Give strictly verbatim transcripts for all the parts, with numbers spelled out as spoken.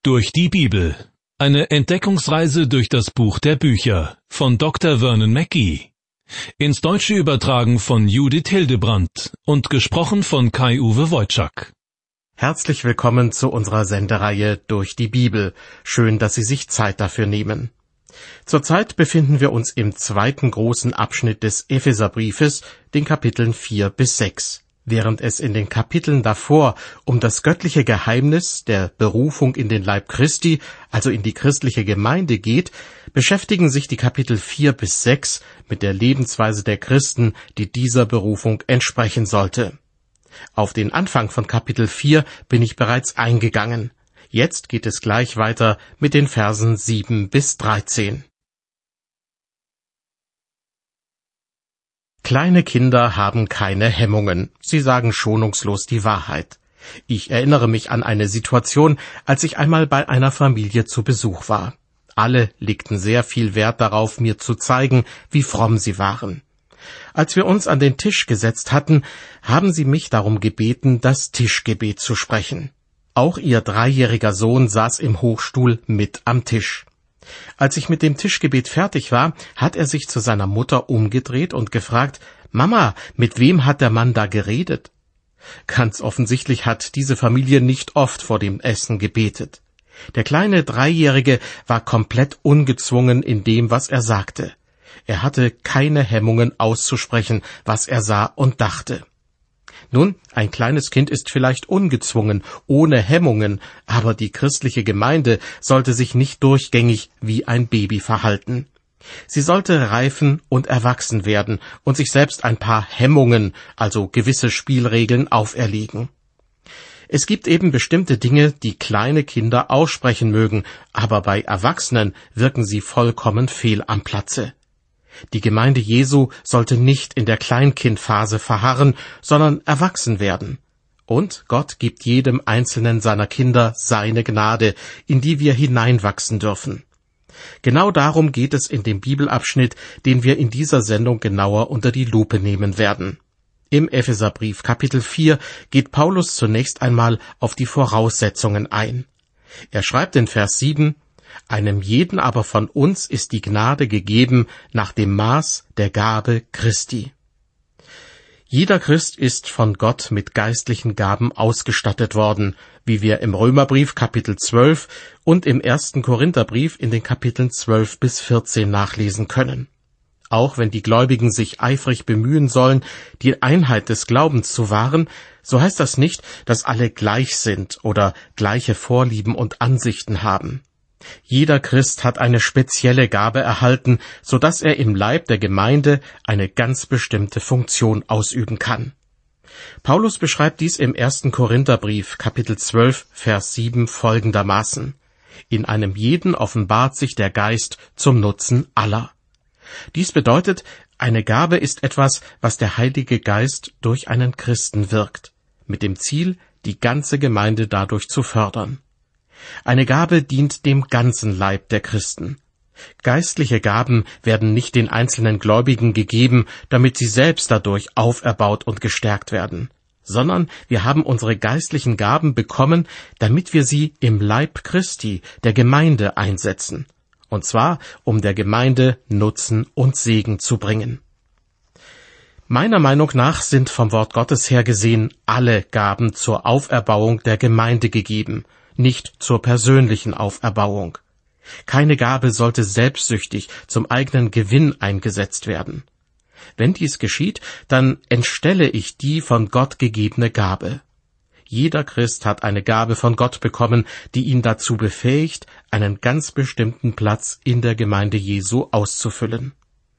Durch die Bibel. Eine Entdeckungsreise durch das Buch der Bücher von Doktor Vernon Mackey. Ins Deutsche übertragen von Judith Hildebrandt und gesprochen von Kai-Uwe Wojczak. Herzlich willkommen zu unserer Sendereihe Durch die Bibel. Schön, dass Sie sich Zeit dafür nehmen. Zurzeit befinden wir uns im zweiten großen Abschnitt des Epheserbriefes, den Kapiteln vier bis sechs. Während es in den Kapiteln davor um das göttliche Geheimnis der Berufung in den Leib Christi, also in die christliche Gemeinde geht, beschäftigen sich die Kapitel vier bis sechs mit der Lebensweise der Christen, die dieser Berufung entsprechen sollte. Auf den Anfang von Kapitel vier bin ich bereits eingegangen. Jetzt geht es gleich weiter mit den Versen sieben bis dreizehn. Kleine Kinder haben keine Hemmungen. Sie sagen schonungslos die Wahrheit. Ich erinnere mich an eine Situation, als ich einmal bei einer Familie zu Besuch war. Alle legten sehr viel Wert darauf, mir zu zeigen, wie fromm sie waren. Als wir uns an den Tisch gesetzt hatten, haben sie mich darum gebeten, das Tischgebet zu sprechen. Auch ihr dreijähriger Sohn saß im Hochstuhl mit am Tisch. Als ich mit dem Tischgebet fertig war, hat er sich zu seiner Mutter umgedreht und gefragt, »Mama, mit wem hat der Mann da geredet?« Ganz offensichtlich hat diese Familie nicht oft vor dem Essen gebetet. Der kleine Dreijährige war komplett ungezwungen in dem, was er sagte. Er hatte keine Hemmungen auszusprechen, was er sah und dachte. Nun, ein kleines Kind ist vielleicht ungezwungen, ohne Hemmungen, aber die christliche Gemeinde sollte sich nicht durchgängig wie ein Baby verhalten. Sie sollte reifen und erwachsen werden und sich selbst ein paar Hemmungen, also gewisse Spielregeln, auferlegen. Es gibt eben bestimmte Dinge, die kleine Kinder aussprechen mögen, aber bei Erwachsenen wirken sie vollkommen fehl am Platze. Die Gemeinde Jesu sollte nicht in der Kleinkindphase verharren, sondern erwachsen werden. Und Gott gibt jedem einzelnen seiner Kinder seine Gnade, in die wir hineinwachsen dürfen. Genau darum geht es in dem Bibelabschnitt, den wir in dieser Sendung genauer unter die Lupe nehmen werden. Im Epheserbrief Kapitel vier geht Paulus zunächst einmal auf die Voraussetzungen ein. Er schreibt in Vers sieben, »Einem jeden aber von uns ist die Gnade gegeben nach dem Maß der Gabe Christi.« Jeder Christ ist von Gott mit geistlichen Gaben ausgestattet worden, wie wir im Römerbrief Kapitel zwölf und im ersten Korintherbrief in den Kapiteln zwölf bis vierzehn nachlesen können. Auch wenn die Gläubigen sich eifrig bemühen sollen, die Einheit des Glaubens zu wahren, so heißt das nicht, dass alle gleich sind oder gleiche Vorlieben und Ansichten haben. Jeder Christ hat eine spezielle Gabe erhalten, so dass er im Leib der Gemeinde eine ganz bestimmte Funktion ausüben kann. Paulus beschreibt dies im ersten Korintherbrief, Kapitel zwölf, Vers sieben folgendermaßen. »In einem jeden offenbart sich der Geist zum Nutzen aller.« Dies bedeutet, eine Gabe ist etwas, was der Heilige Geist durch einen Christen wirkt, mit dem Ziel, die ganze Gemeinde dadurch zu fördern. Eine Gabe dient dem ganzen Leib der Christen. Geistliche Gaben werden nicht den einzelnen Gläubigen gegeben, damit sie selbst dadurch auferbaut und gestärkt werden, sondern wir haben unsere geistlichen Gaben bekommen, damit wir sie im Leib Christi, der Gemeinde, einsetzen, und zwar um der Gemeinde Nutzen und Segen zu bringen. Meiner Meinung nach sind vom Wort Gottes her gesehen alle Gaben zur Auferbauung der Gemeinde gegeben, nicht zur persönlichen Auferbauung. Keine Gabe sollte selbstsüchtig zum eigenen Gewinn eingesetzt werden. Wenn dies geschieht, dann entstelle ich die von Gott gegebene Gabe. Jeder Christ hat eine Gabe von Gott bekommen, die ihn dazu befähigt, einen ganz bestimmten Platz in der Gemeinde Jesu auszufüllen.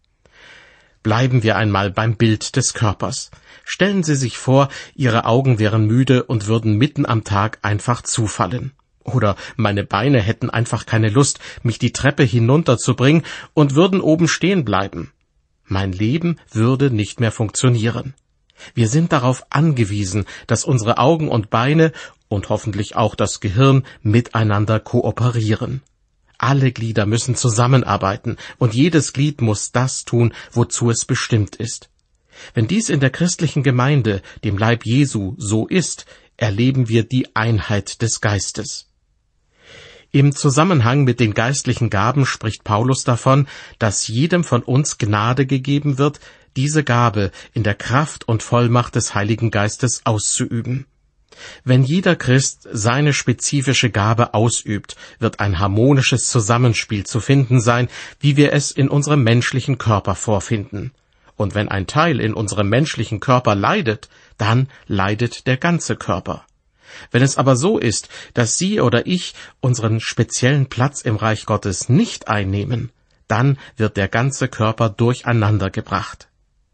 Bleiben wir einmal beim Bild des Körpers. Stellen Sie sich vor, Ihre Augen wären müde und würden mitten am Tag einfach zufallen. Oder meine Beine hätten einfach keine Lust, mich die Treppe hinunterzubringen und würden oben stehen bleiben. Mein Leben würde nicht mehr funktionieren. Wir sind darauf angewiesen, dass unsere Augen und Beine und hoffentlich auch das Gehirn miteinander kooperieren. Alle Glieder müssen zusammenarbeiten und jedes Glied muss das tun, wozu es bestimmt ist. Wenn dies in der christlichen Gemeinde, dem Leib Jesu, so ist, erleben wir die Einheit des Geistes. Im Zusammenhang mit den geistlichen Gaben spricht Paulus davon, dass jedem von uns Gnade gegeben wird, diese Gabe in der Kraft und Vollmacht des Heiligen Geistes auszuüben. Wenn jeder Christ seine spezifische Gabe ausübt, wird ein harmonisches Zusammenspiel zu finden sein, wie wir es in unserem menschlichen Körper vorfinden. Und wenn ein Teil in unserem menschlichen Körper leidet, dann leidet der ganze Körper. Wenn es aber so ist, dass Sie oder ich unseren speziellen Platz im Reich Gottes nicht einnehmen, dann wird der ganze Körper durcheinander gebracht.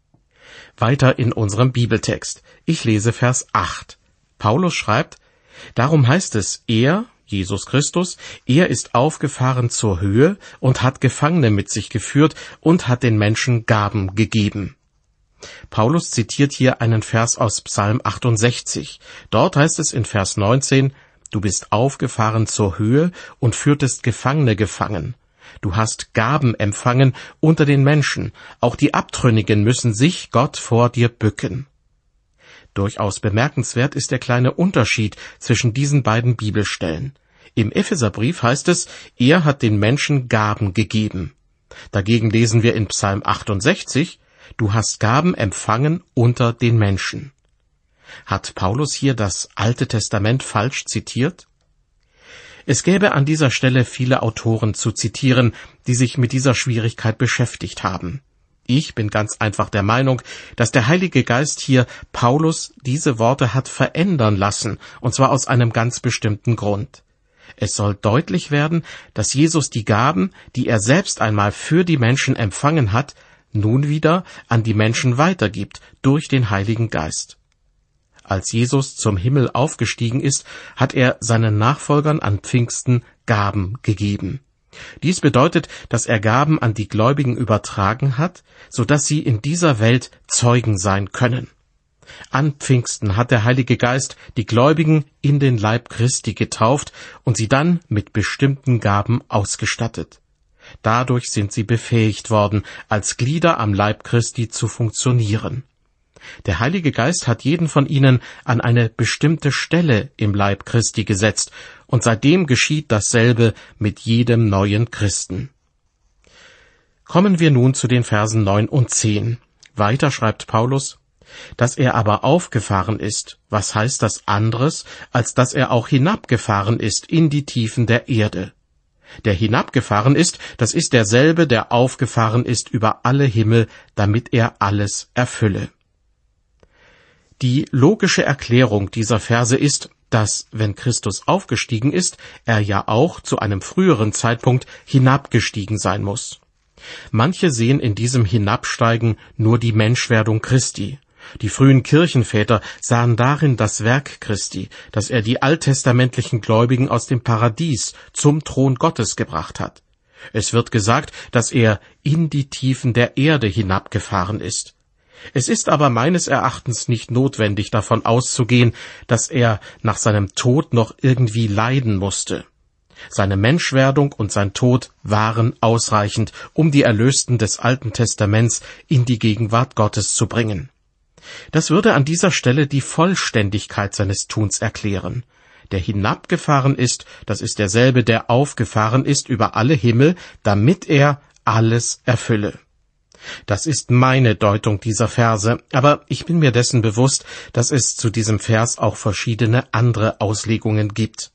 Weiter in unserem Bibeltext. Ich lese Vers acht. Paulus schreibt, darum heißt es, er, Jesus Christus, er ist aufgefahren zur Höhe und hat Gefangene mit sich geführt und hat den Menschen Gaben gegeben. Paulus zitiert hier einen Vers aus Psalm achtundsechzig. Dort heißt es in Vers neunzehn, du bist aufgefahren zur Höhe und führtest Gefangene gefangen. Du hast Gaben empfangen unter den Menschen. Auch die Abtrünnigen müssen sich Gott vor dir bücken. Durchaus bemerkenswert ist der kleine Unterschied zwischen diesen beiden Bibelstellen. Im Epheserbrief heißt es, er hat den Menschen Gaben gegeben. Dagegen lesen wir in Psalm achtundsechzig, du hast Gaben empfangen unter den Menschen. Hat Paulus hier das Alte Testament falsch zitiert? Es gäbe an dieser Stelle viele Autoren zu zitieren, die sich mit dieser Schwierigkeit beschäftigt haben. Ich bin ganz einfach der Meinung, dass der Heilige Geist hier Paulus diese Worte hat verändern lassen, und zwar aus einem ganz bestimmten Grund. Es soll deutlich werden, dass Jesus die Gaben, die er selbst einmal für die Menschen empfangen hat, nun wieder an die Menschen weitergibt durch den Heiligen Geist. Als Jesus zum Himmel aufgestiegen ist, hat er seinen Nachfolgern an Pfingsten Gaben gegeben. Dies bedeutet, dass er Gaben an die Gläubigen übertragen hat, so dass sie in dieser Welt Zeugen sein können. An Pfingsten hat der Heilige Geist die Gläubigen in den Leib Christi getauft und sie dann mit bestimmten Gaben ausgestattet. Dadurch sind sie befähigt worden, als Glieder am Leib Christi zu funktionieren. Der Heilige Geist hat jeden von ihnen an eine bestimmte Stelle im Leib Christi gesetzt, und seitdem geschieht dasselbe mit jedem neuen Christen. Kommen wir nun zu den Versen neun und zehn. Weiter schreibt Paulus, dass er aber aufgefahren ist, was heißt das anderes, als dass er auch hinabgefahren ist in die Tiefen der Erde. Der hinabgefahren ist, das ist derselbe, der aufgefahren ist über alle Himmel, damit er alles erfülle. Die logische Erklärung dieser Verse ist, dass, wenn Christus aufgestiegen ist, er ja auch zu einem früheren Zeitpunkt hinabgestiegen sein muss. Manche sehen in diesem Hinabsteigen nur die Menschwerdung Christi. Die frühen Kirchenväter sahen darin das Werk Christi, dass er die alttestamentlichen Gläubigen aus dem Paradies zum Thron Gottes gebracht hat. Es wird gesagt, dass er in die Tiefen der Erde hinabgefahren ist. Es ist aber meines Erachtens nicht notwendig, davon auszugehen, dass er nach seinem Tod noch irgendwie leiden musste. Seine Menschwerdung und sein Tod waren ausreichend, um die Erlösten des Alten Testaments in die Gegenwart Gottes zu bringen. Das würde an dieser Stelle die Vollständigkeit seines Tuns erklären. Der hinabgefahren ist, das ist derselbe, der aufgefahren ist über alle Himmel, damit er alles erfülle. Das ist meine Deutung dieser Verse, aber ich bin mir dessen bewusst, dass es zu diesem Vers auch verschiedene andere Auslegungen gibt.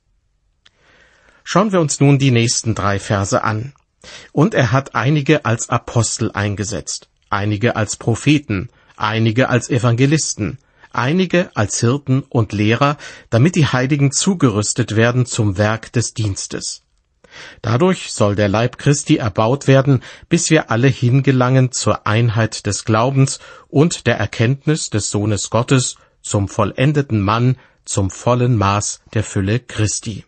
Schauen wir uns nun die nächsten drei Verse an. Und er hat einige als Apostel eingesetzt, einige als Propheten, einige als Evangelisten, einige als Hirten und Lehrer, damit die Heiligen zugerüstet werden zum Werk des Dienstes. Dadurch soll der Leib Christi erbaut werden, bis wir alle hingelangen zur Einheit des Glaubens und der Erkenntnis des Sohnes Gottes, zum vollendeten Mann, zum vollen Maß der Fülle Christi.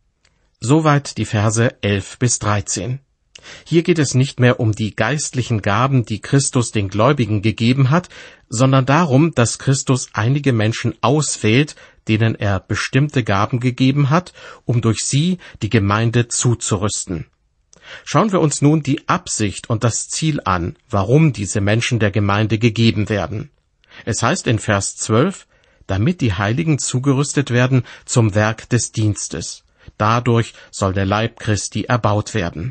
Soweit die Verse elf bis dreizehn. Hier geht es nicht mehr um die geistlichen Gaben, die Christus den Gläubigen gegeben hat, sondern darum, dass Christus einige Menschen auswählt, denen er bestimmte Gaben gegeben hat, um durch sie die Gemeinde zuzurüsten. Schauen wir uns nun die Absicht und das Ziel an, warum diese Menschen der Gemeinde gegeben werden. Es heißt in Vers zwölf, damit die Heiligen zugerüstet werden zum Werk des Dienstes. Dadurch soll der Leib Christi erbaut werden.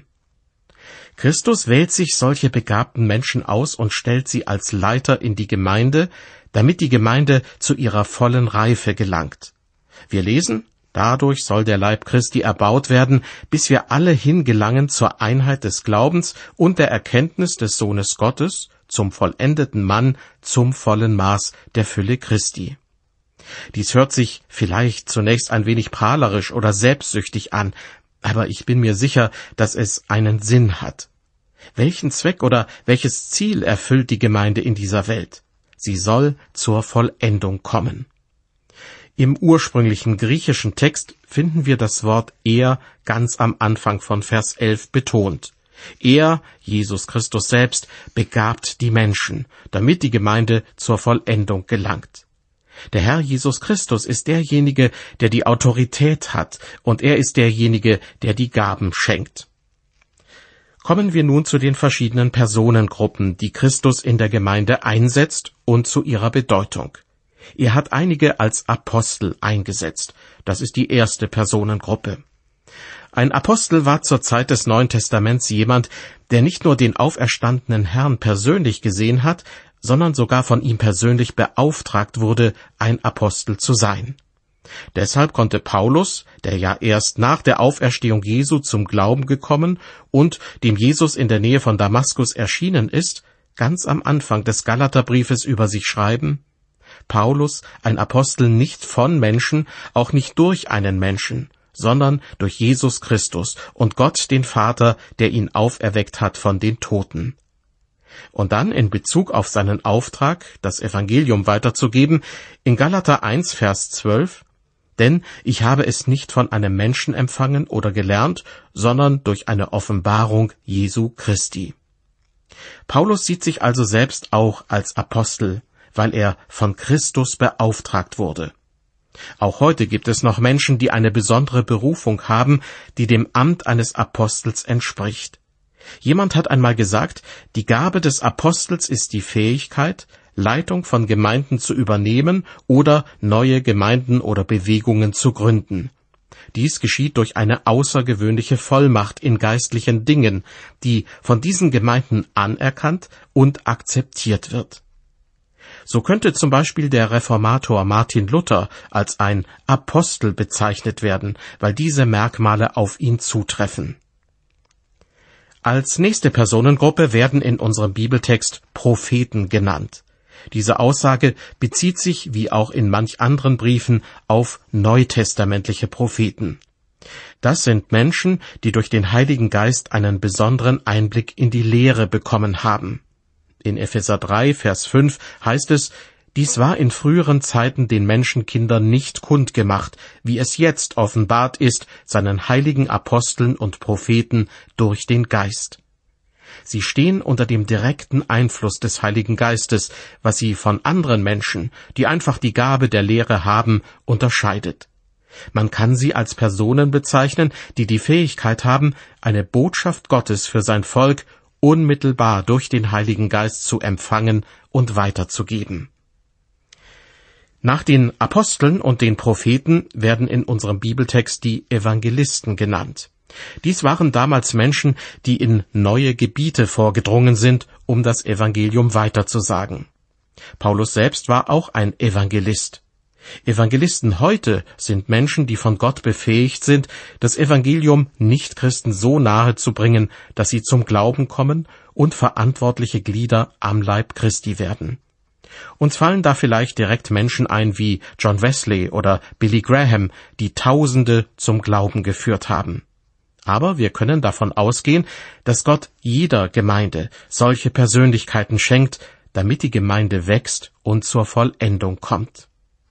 Christus wählt sich solche begabten Menschen aus und stellt sie als Leiter in die Gemeinde, damit die Gemeinde zu ihrer vollen Reife gelangt. Wir lesen, dadurch soll der Leib Christi erbaut werden, bis wir alle hingelangen zur Einheit des Glaubens und der Erkenntnis des Sohnes Gottes, zum vollendeten Mann, zum vollen Maß der Fülle Christi. Dies hört sich vielleicht zunächst ein wenig prahlerisch oder selbstsüchtig an, aber ich bin mir sicher, dass es einen Sinn hat. Welchen Zweck oder welches Ziel erfüllt die Gemeinde in dieser Welt? Sie soll zur Vollendung kommen. Im ursprünglichen griechischen Text finden wir das Wort er ganz am Anfang von Vers elf betont. Er, Jesus Christus selbst, begabt die Menschen, damit die Gemeinde zur Vollendung gelangt. Der Herr Jesus Christus ist derjenige, der die Autorität hat, und er ist derjenige, der die Gaben schenkt. Kommen wir nun zu den verschiedenen Personengruppen, die Christus in der Gemeinde einsetzt, und zu ihrer Bedeutung. Er hat einige als Apostel eingesetzt. Das ist die erste Personengruppe. Ein Apostel war zur Zeit des Neuen Testaments jemand, der nicht nur den auferstandenen Herrn persönlich gesehen hat, sondern sogar von ihm persönlich beauftragt wurde, ein Apostel zu sein. Deshalb konnte Paulus, der ja erst nach der Auferstehung Jesu zum Glauben gekommen und dem Jesus in der Nähe von Damaskus erschienen ist, ganz am Anfang des Galaterbriefes über sich schreiben: Paulus, ein Apostel nicht von Menschen, auch nicht durch einen Menschen, sondern durch Jesus Christus und Gott den Vater, der ihn auferweckt hat von den Toten. Und dann in Bezug auf seinen Auftrag, das Evangelium weiterzugeben, in Galater eins, Vers zwölf, denn ich habe es nicht von einem Menschen empfangen oder gelernt, sondern durch eine Offenbarung Jesu Christi. Paulus sieht sich also selbst auch als Apostel, weil er von Christus beauftragt wurde. Auch heute gibt es noch Menschen, die eine besondere Berufung haben, die dem Amt eines Apostels entspricht. Jemand hat einmal gesagt, die Gabe des Apostels ist die Fähigkeit, Leitung von Gemeinden zu übernehmen oder neue Gemeinden oder Bewegungen zu gründen. Dies geschieht durch eine außergewöhnliche Vollmacht in geistlichen Dingen, die von diesen Gemeinden anerkannt und akzeptiert wird. So könnte zum Beispiel der Reformator Martin Luther als ein Apostel bezeichnet werden, weil diese Merkmale auf ihn zutreffen. Als nächste Personengruppe werden in unserem Bibeltext Propheten genannt. Diese Aussage bezieht sich, wie auch in manch anderen Briefen, auf neutestamentliche Propheten. Das sind Menschen, die durch den Heiligen Geist einen besonderen Einblick in die Lehre bekommen haben. In Epheser drei, Vers fünf heißt es: Dies war in früheren Zeiten den Menschenkindern nicht kundgemacht, wie es jetzt offenbart ist, seinen heiligen Aposteln und Propheten durch den Geist. Sie stehen unter dem direkten Einfluss des Heiligen Geistes, was sie von anderen Menschen, die einfach die Gabe der Lehre haben, unterscheidet. Man kann sie als Personen bezeichnen, die die Fähigkeit haben, eine Botschaft Gottes für sein Volk unmittelbar durch den Heiligen Geist zu empfangen und weiterzugeben. Nach den Aposteln und den Propheten werden in unserem Bibeltext die Evangelisten genannt. Dies waren damals Menschen, die in neue Gebiete vorgedrungen sind, um das Evangelium weiterzusagen. Paulus selbst war auch ein Evangelist. Evangelisten heute sind Menschen, die von Gott befähigt sind, das Evangelium Nichtchristen so nahe zu bringen, dass sie zum Glauben kommen und verantwortliche Glieder am Leib Christi werden. Uns fallen da vielleicht direkt Menschen ein wie John Wesley oder Billy Graham, die Tausende zum Glauben geführt haben. Aber wir können davon ausgehen, dass Gott jeder Gemeinde solche Persönlichkeiten schenkt, damit die Gemeinde wächst und zur Vollendung kommt.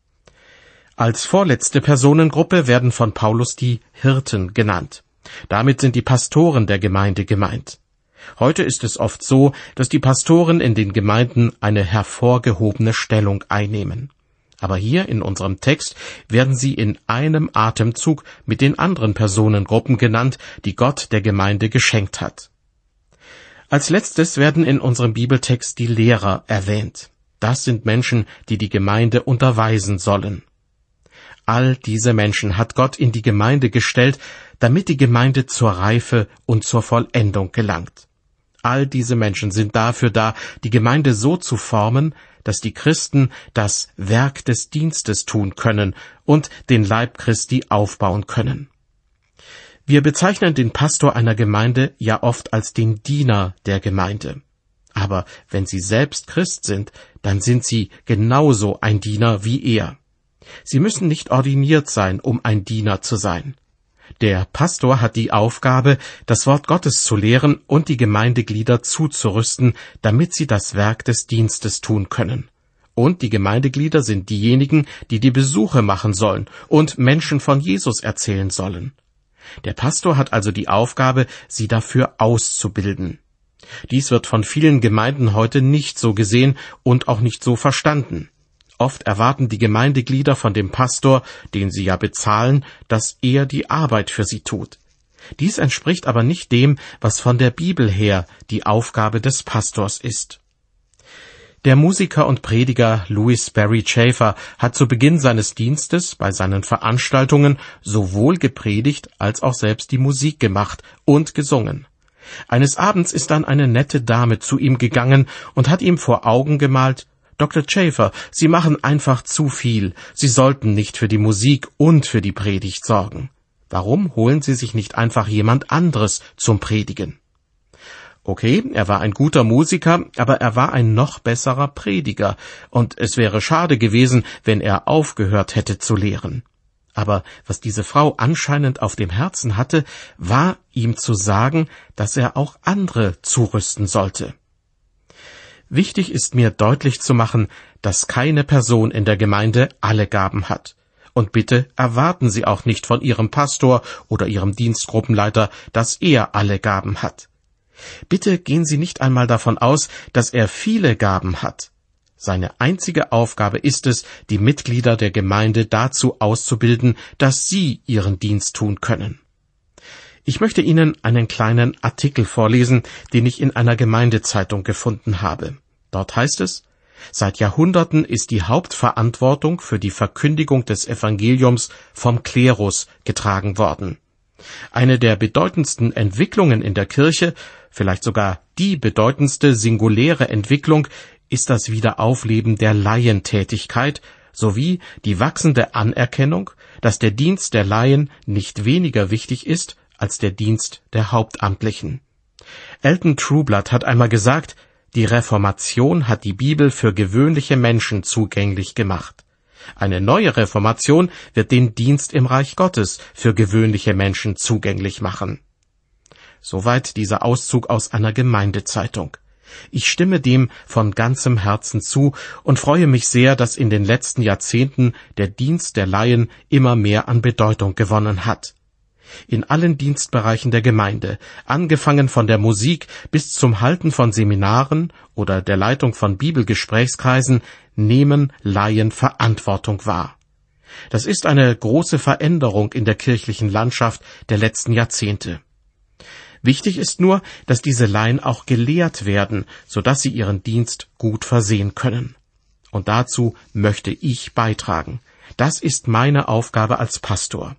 Als vorletzte Personengruppe werden von Paulus die Hirten genannt. Damit sind die Pastoren der Gemeinde gemeint. Heute ist es oft so, dass die Pastoren in den Gemeinden eine hervorgehobene Stellung einnehmen. Aber hier in unserem Text werden sie in einem Atemzug mit den anderen Personengruppen genannt, die Gott der Gemeinde geschenkt hat. Als letztes werden in unserem Bibeltext die Lehrer erwähnt. Das sind Menschen, die die Gemeinde unterweisen sollen. All diese Menschen hat Gott in die Gemeinde gestellt, damit die Gemeinde zur Reife und zur Vollendung gelangt. All diese Menschen sind dafür da, die Gemeinde so zu formen, dass die Christen das Werk des Dienstes tun können und den Leib Christi aufbauen können. Wir bezeichnen den Pastor einer Gemeinde ja oft als den Diener der Gemeinde. Aber wenn Sie selbst Christ sind, dann sind Sie genauso ein Diener wie er. Sie müssen nicht ordiniert sein, um ein Diener zu sein. Der Pastor hat die Aufgabe, das Wort Gottes zu lehren und die Gemeindeglieder zuzurüsten, damit sie das Werk des Dienstes tun können. Und die Gemeindeglieder sind diejenigen, die die Besuche machen sollen und Menschen von Jesus erzählen sollen. Der Pastor hat also die Aufgabe, sie dafür auszubilden. Dies wird von vielen Gemeinden heute nicht so gesehen und auch nicht so verstanden. Oft erwarten die Gemeindeglieder von dem Pastor, den sie ja bezahlen, dass er die Arbeit für sie tut. Dies entspricht aber nicht dem, was von der Bibel her die Aufgabe des Pastors ist. Der Musiker und Prediger Louis Sperry Chafer hat zu Beginn seines Dienstes bei seinen Veranstaltungen sowohl gepredigt als auch selbst die Musik gemacht und gesungen. Eines Abends ist dann eine nette Dame zu ihm gegangen und hat ihm vor Augen gemalt: Doktor Chafer, Sie machen einfach zu viel. Sie sollten nicht für die Musik und für die Predigt sorgen. Warum holen Sie sich nicht einfach jemand anderes zum Predigen? Okay, er war ein guter Musiker, aber er war ein noch besserer Prediger, und es wäre schade gewesen, wenn er aufgehört hätte zu lehren. Aber was diese Frau anscheinend auf dem Herzen hatte, war, ihm zu sagen, dass er auch andere zurüsten sollte. Wichtig ist mir deutlich zu machen, dass keine Person in der Gemeinde alle Gaben hat. Und bitte erwarten Sie auch nicht von Ihrem Pastor oder Ihrem Dienstgruppenleiter, dass er alle Gaben hat. Bitte gehen Sie nicht einmal davon aus, dass er viele Gaben hat. Seine einzige Aufgabe ist es, die Mitglieder der Gemeinde dazu auszubilden, dass sie ihren Dienst tun können. Ich möchte Ihnen einen kleinen Artikel vorlesen, den ich in einer Gemeindezeitung gefunden habe. Dort heißt es: Seit Jahrhunderten ist die Hauptverantwortung für die Verkündigung des Evangeliums vom Klerus getragen worden. Eine der bedeutendsten Entwicklungen in der Kirche, vielleicht sogar die bedeutendste singuläre Entwicklung, ist das Wiederaufleben der Laientätigkeit sowie die wachsende Anerkennung, dass der Dienst der Laien nicht weniger wichtig ist als der Dienst der Hauptamtlichen. Elton Trueblood hat einmal gesagt: Die Reformation hat die Bibel für gewöhnliche Menschen zugänglich gemacht. Eine neue Reformation wird den Dienst im Reich Gottes für gewöhnliche Menschen zugänglich machen. Soweit dieser Auszug aus einer Gemeindezeitung. Ich stimme dem von ganzem Herzen zu und freue mich sehr, dass in den letzten Jahrzehnten der Dienst der Laien immer mehr an Bedeutung gewonnen hat. In allen Dienstbereichen der Gemeinde, angefangen von der Musik bis zum Halten von Seminaren oder der Leitung von Bibelgesprächskreisen, nehmen Laien Verantwortung wahr. Das ist eine große Veränderung in der kirchlichen Landschaft der letzten Jahrzehnte. Wichtig ist nur, dass diese Laien auch gelehrt werden, sodass sie ihren Dienst gut versehen können. Und dazu möchte ich beitragen. Das ist meine Aufgabe als Pastor.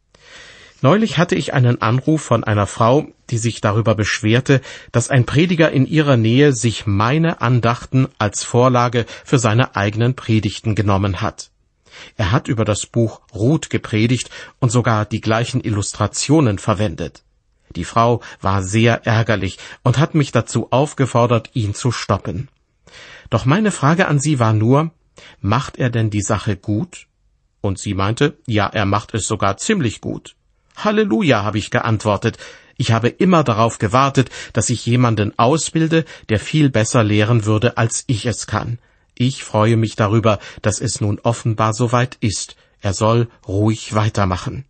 Neulich hatte ich einen Anruf von einer Frau, die sich darüber beschwerte, dass ein Prediger in ihrer Nähe sich meine Andachten als Vorlage für seine eigenen Predigten genommen hat. Er hat über das Buch Ruth gepredigt und sogar die gleichen Illustrationen verwendet. Die Frau war sehr ärgerlich und hat mich dazu aufgefordert, ihn zu stoppen. Doch meine Frage an sie war nur: Macht er denn die Sache gut? Und sie meinte, ja, er macht es sogar ziemlich gut. Halleluja, habe ich geantwortet. Ich habe immer darauf gewartet, dass ich jemanden ausbilde, der viel besser lehren würde, als ich es kann. Ich freue mich darüber, dass es nun offenbar soweit ist. Er soll ruhig weitermachen.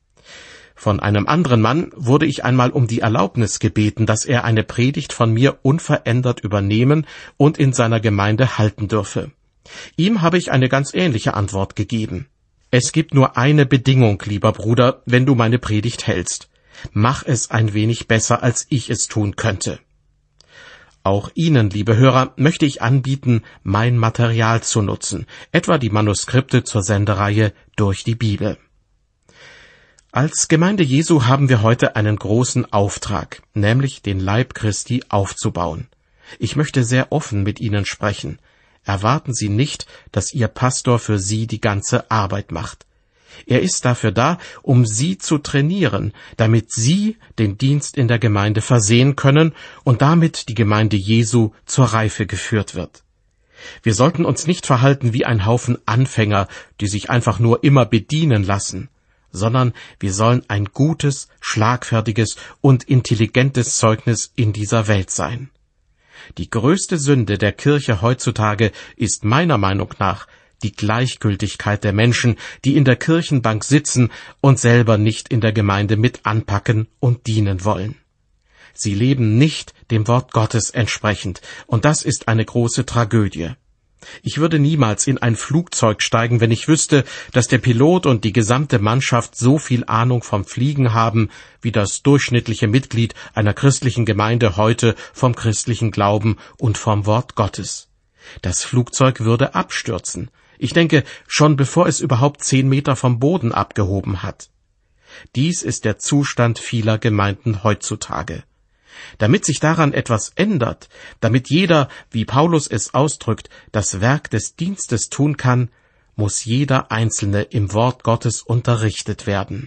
Von einem anderen Mann wurde ich einmal um die Erlaubnis gebeten, dass er eine Predigt von mir unverändert übernehmen und in seiner Gemeinde halten dürfe. Ihm habe ich eine ganz ähnliche Antwort gegeben. Es gibt nur eine Bedingung, lieber Bruder, wenn du meine Predigt hältst. Mach es ein wenig besser, als ich es tun könnte. Auch Ihnen, liebe Hörer, möchte ich anbieten, mein Material zu nutzen, etwa die Manuskripte zur Sendereihe Durch die Bibel. Als Gemeinde Jesu haben wir heute einen großen Auftrag, nämlich den Leib Christi aufzubauen. Ich möchte sehr offen mit Ihnen sprechen. Erwarten Sie nicht, dass Ihr Pastor für Sie die ganze Arbeit macht. Er ist dafür da, um Sie zu trainieren, damit Sie den Dienst in der Gemeinde versehen können und damit die Gemeinde Jesu zur Reife geführt wird. Wir sollten uns nicht verhalten wie ein Haufen Anfänger, die sich einfach nur immer bedienen lassen, sondern wir sollen ein gutes, schlagfertiges und intelligentes Zeugnis in dieser Welt sein. Die größte Sünde der Kirche heutzutage ist meiner Meinung nach die Gleichgültigkeit der Menschen, die in der Kirchenbank sitzen und selber nicht in der Gemeinde mit anpacken und dienen wollen. Sie leben nicht dem Wort Gottes entsprechend, und das ist eine große Tragödie. Ich würde niemals in ein Flugzeug steigen, wenn ich wüsste, dass der Pilot und die gesamte Mannschaft so viel Ahnung vom Fliegen haben, wie das durchschnittliche Mitglied einer christlichen Gemeinde heute vom christlichen Glauben und vom Wort Gottes. Das Flugzeug würde abstürzen. Ich denke, schon bevor es überhaupt zehn Meter vom Boden abgehoben hat. Dies ist der Zustand vieler Gemeinden heutzutage. Damit sich daran etwas ändert, damit jeder, wie Paulus es ausdrückt, das Werk des Dienstes tun kann, muss jeder Einzelne im Wort Gottes unterrichtet werden.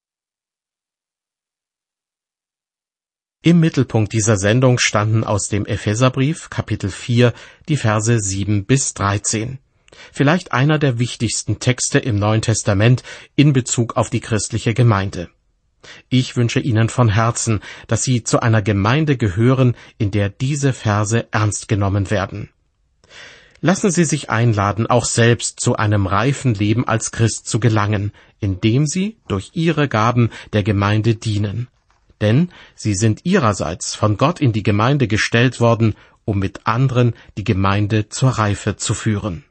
Im Mittelpunkt dieser Sendung standen aus dem Epheserbrief, Kapitel vier, die Verse sieben bis dreizehn. Vielleicht einer der wichtigsten Texte im Neuen Testament in Bezug auf die christliche Gemeinde. Ich wünsche Ihnen von Herzen, dass Sie zu einer Gemeinde gehören, in der diese Verse ernst genommen werden. Lassen Sie sich einladen, auch selbst zu einem reifen Leben als Christ zu gelangen, indem Sie durch Ihre Gaben der Gemeinde dienen. Denn Sie sind Ihrerseits von Gott in die Gemeinde gestellt worden, um mit anderen die Gemeinde zur Reife zu führen.